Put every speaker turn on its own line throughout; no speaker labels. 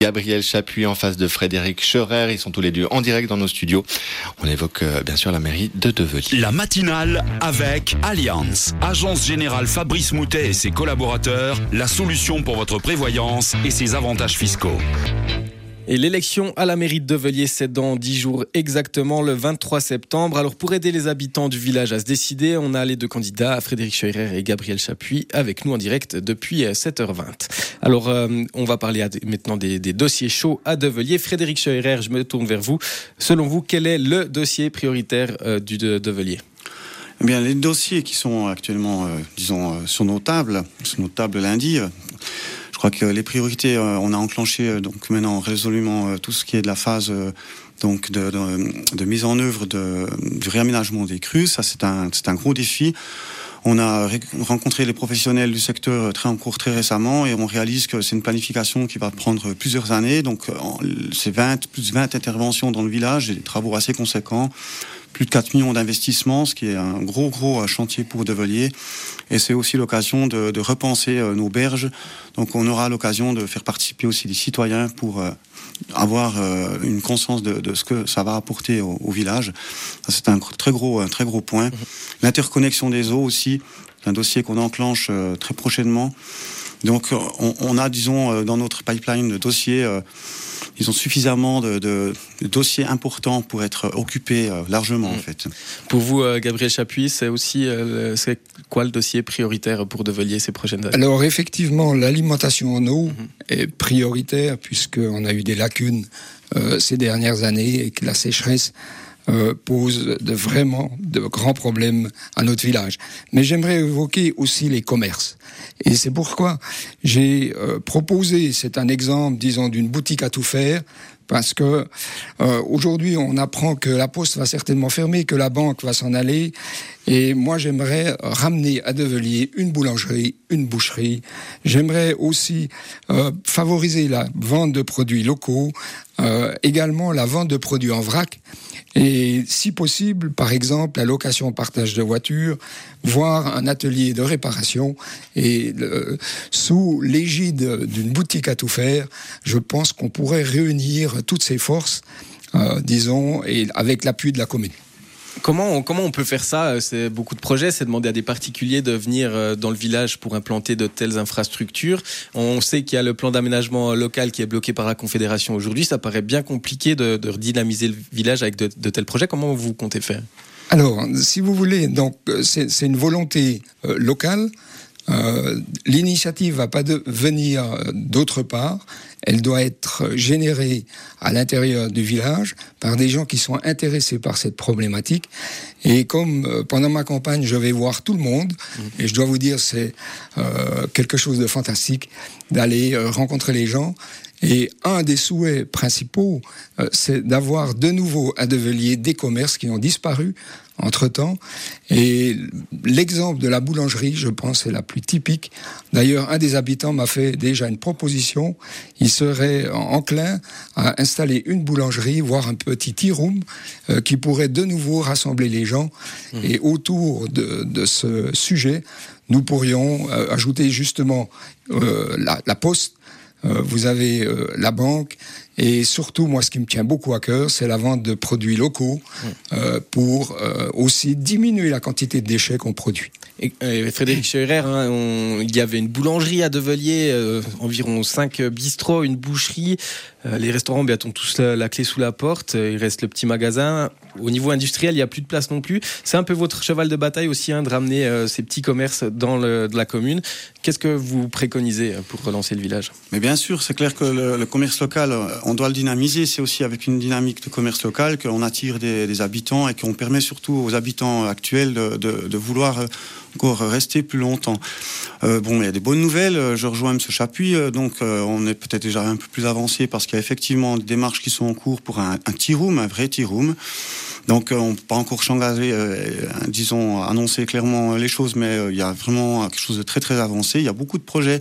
Gabriel Chapuis en face de Frédéric Scherer. Ils sont tous les deux en direct dans nos studios. On évoque bien sûr la mairie de Develier.
La matinale avec Allianz. Agence générale Fabrice Moutet et ses collaborateurs. La solution pour votre prévoyance et ses avantages fiscaux.
Et l'élection à la mairie de Develier, c'est dans 10 jours exactement, le 23 septembre. Alors pour aider les habitants du village à se décider, on a les deux candidats, Frédéric Scherer et Gabriel Chapuis, avec nous en direct depuis 7h20. Alors on va parler maintenant des dossiers chauds à Develier. Frédéric Scherer, je me tourne vers vous. Selon vous, quel est le dossier prioritaire du Develier ?
Eh bien, les dossiers qui sont actuellement, sur nos tables lundi. Je crois que les priorités, on a enclenché donc maintenant résolument tout ce qui est de la phase donc de mise en œuvre du réaménagement des crues. Ça, c'est un gros défi. On a rencontré les professionnels du secteur très récemment et on réalise que c'est une planification qui va prendre plusieurs années. Donc, c'est plus de 20 interventions dans le village et des travaux assez conséquents. Plus de 4 millions d'investissements, ce qui est un gros chantier pour Develier. Et c'est aussi l'occasion de repenser nos berges. Donc on aura l'occasion de faire participer aussi les citoyens pour avoir une conscience de ce que ça va apporter au village. Ça, c'est un très gros point. L'interconnexion des eaux aussi, un dossier qu'on enclenche très prochainement. Donc on a, disons, dans notre pipeline de dossiers, ils ont suffisamment de dossiers importants pour être occupés largement en fait.
Pour vous, Gabriel Chapuis, c'est quoi le dossier prioritaire pour Develier ces prochaines années ?
Alors effectivement, l'alimentation en eau est prioritaire puisqu'on a eu des lacunes ces dernières années et que la sécheresse pose vraiment de grands problèmes à notre village. Mais j'aimerais évoquer aussi les commerces. Et c'est pourquoi j'ai proposé, c'est un exemple, disons, d'une boutique à tout faire, parce que aujourd'hui, on apprend que la poste va certainement fermer, que la banque va s'en aller. Et moi, j'aimerais ramener à Develier une boulangerie, une boucherie. J'aimerais aussi favoriser la vente de produits locaux, également la vente de produits en vrac. Et si possible, par exemple, la location-partage de voitures, voire un atelier de réparation. Et sous l'égide d'une boutique à tout faire, je pense qu'on pourrait réunir toutes ces forces, disons, et avec l'appui de la commune.
Comment on peut faire ça ? C'est beaucoup de projets, c'est demander à des particuliers de venir dans le village pour implanter de telles infrastructures. On sait qu'il y a le plan d'aménagement local qui est bloqué par la Confédération aujourd'hui. Ça paraît bien compliqué de redynamiser le village avec de tels projets. Comment vous comptez faire ?
Alors, si vous voulez, donc c'est une volonté locale. L'initiative va pas venir d'autre part. Elle doit être générée à l'intérieur du village par des gens qui sont intéressés par cette problématique. Et comme pendant ma campagne, je vais voir tout le monde, et je dois vous dire, c'est quelque chose de fantastique d'aller rencontrer les gens. Et un des souhaits principaux, c'est d'avoir de nouveau à Develier des commerces qui ont disparu entre-temps. Et l'exemple de la boulangerie, je pense, est la plus typique. D'ailleurs, un des habitants m'a fait déjà une proposition. Il serait enclin à installer une boulangerie, voire un petit tea room, qui pourrait de nouveau rassembler les gens. Et autour de ce sujet, nous pourrions ajouter justement la poste. Vous avez la banque et surtout, moi, ce qui me tient beaucoup à cœur, c'est la vente de produits locaux pour aussi diminuer la quantité de déchets qu'on produit.
Et Frédéric Scherer, il y avait une boulangerie à Develier, environ 5 bistrots, une boucherie. Les restaurants bientôt ont tous la clé sous la porte. Il reste le petit magasin. Au niveau industriel, il n'y a plus de place non plus. C'est un peu votre cheval de bataille aussi, de ramener ces petits commerces dans de la commune. Qu'est-ce que vous préconisez pour relancer le village ?
Mais bien sûr, c'est clair que le commerce local, on doit le dynamiser. C'est aussi avec une dynamique de commerce local qu'on attire des habitants et qu'on permet surtout aux habitants actuels de vouloir encore rester plus longtemps. Il y a des bonnes nouvelles. Je rejoins M. Chapuis. Donc, on est peut-être déjà un peu plus avancé parce qu'il y a effectivement des démarches qui sont en cours pour un tea room, un vrai tea room. Donc, on ne peut pas encore s'engager, annoncer clairement les choses, mais il y a vraiment quelque chose de très, très avancé. Il y a beaucoup de projets.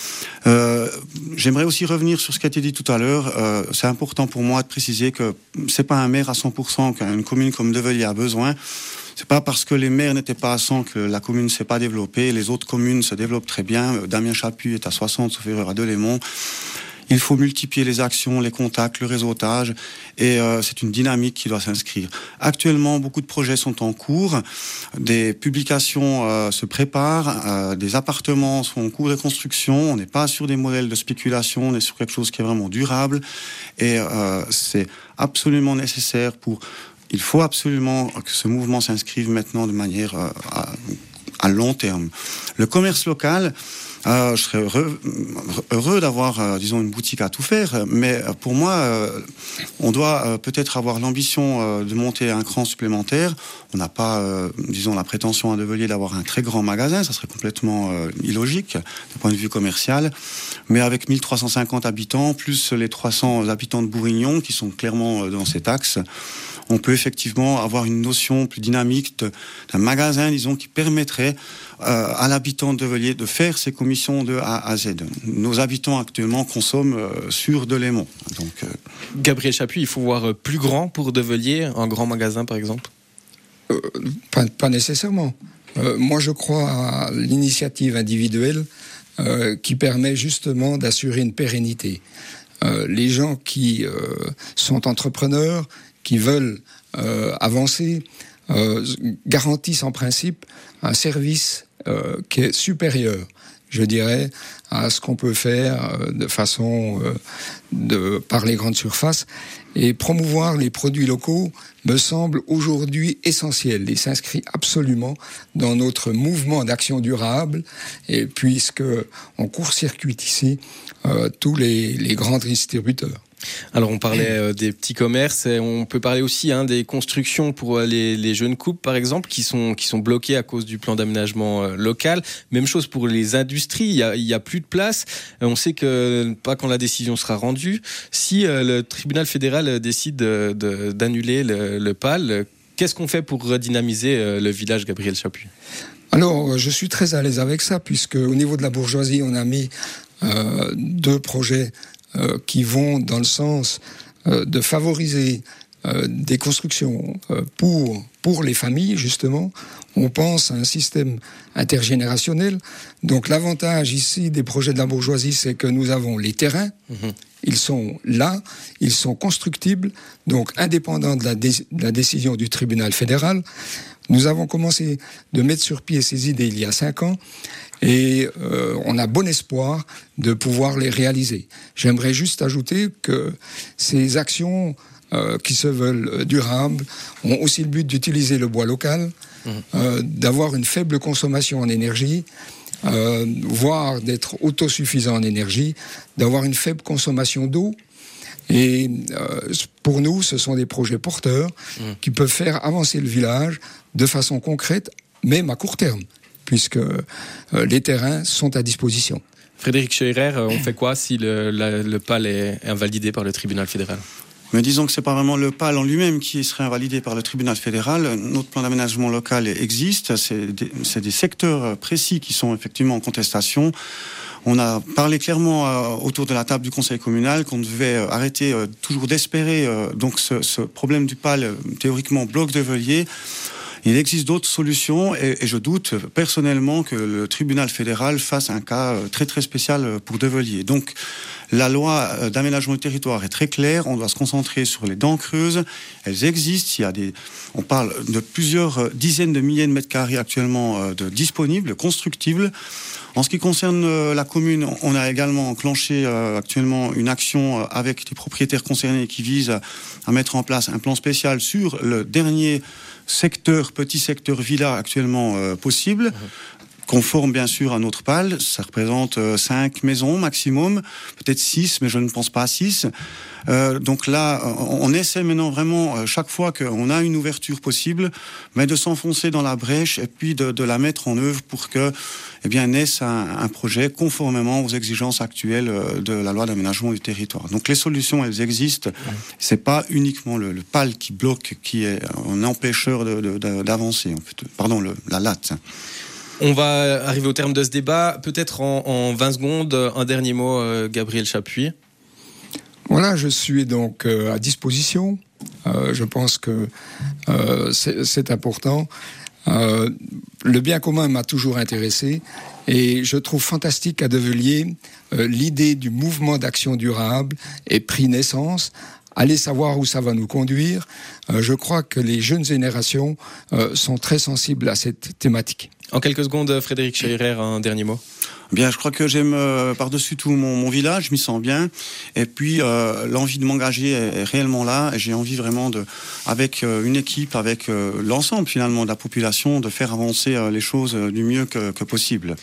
J'aimerais aussi revenir sur ce qui a été dit tout à l'heure. C'est important pour moi de préciser que c'est pas un maire à 100% qu'une commune comme Develier a besoin. C'est pas parce que les maires n'étaient pas à 100 que la commune ne s'est pas développée. Les autres communes se développent très bien. Damien Chapuis est à 60, sauf erreur, à Delémont. il faut multiplier les actions, les contacts, le réseautage, et c'est une dynamique qui doit s'inscrire. Actuellement, beaucoup de projets sont en cours, des publications se préparent, des appartements sont en cours de construction, on n'est pas sur des modèles de spéculation, on est sur quelque chose qui est vraiment durable, et c'est absolument nécessaire il faut absolument que ce mouvement s'inscrive maintenant de manière à long terme. Le commerce local, je serais heureux d'avoir, disons, une boutique à tout faire, mais pour moi, on doit peut-être avoir l'ambition de monter un cran supplémentaire. On n'a pas, disons, la prétention à Develier d'avoir un très grand magasin, ça serait complètement illogique d'un point de vue commercial, mais avec 1350 habitants, plus les 300 habitants de Bourignon, qui sont clairement dans cet axe, on peut effectivement avoir une notion plus dynamique d'un magasin, disons, qui permettrait à l'habitant de Develier de faire ses commissions de A à Z. Nos habitants actuellement consomment sur de l'aimant.
Gabriel Chappuis, il faut voir plus grand pour Develier, un grand magasin par exemple ?
Pas nécessairement. Moi, je crois à l'initiative individuelle qui permet justement d'assurer une pérennité. Les gens qui sont entrepreneurs, qui veulent avancer, garantissent en principe un service qui est supérieur, je dirais, à ce qu'on peut faire de façon par les grandes surfaces. Et promouvoir les produits locaux me semble aujourd'hui essentiel et s'inscrit absolument dans notre mouvement d'action durable, et puisque on court-circuite ici tous les grands distributeurs.
Alors on parlait des petits commerces, et on peut parler aussi des constructions pour les jeunes couples par exemple qui sont bloquées à cause du plan d'aménagement local. Même chose pour les industries, il y a plus de place. On sait que pas quand la décision sera rendue, si le tribunal fédéral décide d'annuler le PAL, qu'est-ce qu'on fait pour redynamiser le village, Gabriel Chappuis ?
Alors je suis très à l'aise avec ça, puisque au niveau de la bourgeoisie on a mis 2 projets qui vont dans le sens de favoriser des constructions pour les familles, justement. On pense à un système intergénérationnel. Donc l'avantage ici des projets de la bourgeoisie, c'est que nous avons les terrains, ils sont là, ils sont constructibles, donc indépendants de la décision du tribunal fédéral. Nous avons commencé de mettre sur pied ces idées il y a 5 ans, et on a bon espoir de pouvoir les réaliser. J'aimerais juste ajouter que ces actions qui se veulent durables ont aussi le but d'utiliser le bois local, d'avoir une faible consommation en énergie, voire d'être autosuffisant en énergie, d'avoir une faible consommation d'eau. Et pour nous, ce sont des projets porteurs qui peuvent faire avancer le village de façon concrète, même à court terme, puisque les terrains sont à disposition.
Frédéric Scheurer, on fait quoi si le PAL est invalidé par le tribunal fédéral ?
Mais disons que c'est pas vraiment le PAL en lui-même qui serait invalidé par le tribunal fédéral. Notre plan d'aménagement local existe. C'est des secteurs précis qui sont effectivement en contestation. On a parlé clairement autour de la table du conseil communal qu'on devait arrêter toujours d'espérer. Donc ce problème du PAL, théoriquement, bloc Develier. Il existe d'autres solutions et je doute personnellement que le tribunal fédéral fasse un cas très très spécial pour Develier. Donc la loi d'aménagement du territoire est très claire, on doit se concentrer sur les dents creuses, elles existent, on parle de plusieurs dizaines de milliers de mètres carrés actuellement de disponibles, constructibles. En ce qui concerne la commune, on a également enclenché actuellement une action avec les propriétaires concernés qui vise à mettre en place un plan spécial sur le dernier petit secteur villa actuellement possible, conforme bien sûr à notre PAL. Ça représente 5 maisons maximum, peut-être 6, mais je ne pense pas à 6. Donc là, on essaie maintenant vraiment, chaque fois qu'on a une ouverture possible, mais de s'enfoncer dans la brèche et puis de la mettre en œuvre pour que naisse un projet conformément aux exigences actuelles de la loi d'aménagement du territoire. Donc les solutions, elles existent. C'est pas uniquement le PAL qui bloque, qui est un empêcheur d'avancer. En fait. Pardon, la latte.
On va arriver au terme de ce débat. Peut-être en 20 secondes, un dernier mot, Gabriel Chappuis.
Voilà, je suis donc à disposition. Je pense que c'est important. le bien commun m'a toujours intéressé et je trouve fantastique qu'à Develier, l'idée du mouvement d'action durable ait pris naissance. Allez savoir où ça va nous conduire. Je crois que les jeunes générations sont très sensibles à cette thématique.
En quelques secondes, Frédéric Scheurer, un dernier mot.
Bien, je crois que j'aime par-dessus tout mon village, je m'y sens bien. Et puis, l'envie de m'engager est réellement là. Et j'ai envie vraiment, avec une équipe, avec l'ensemble finalement de la population, de faire avancer les choses du mieux que possible.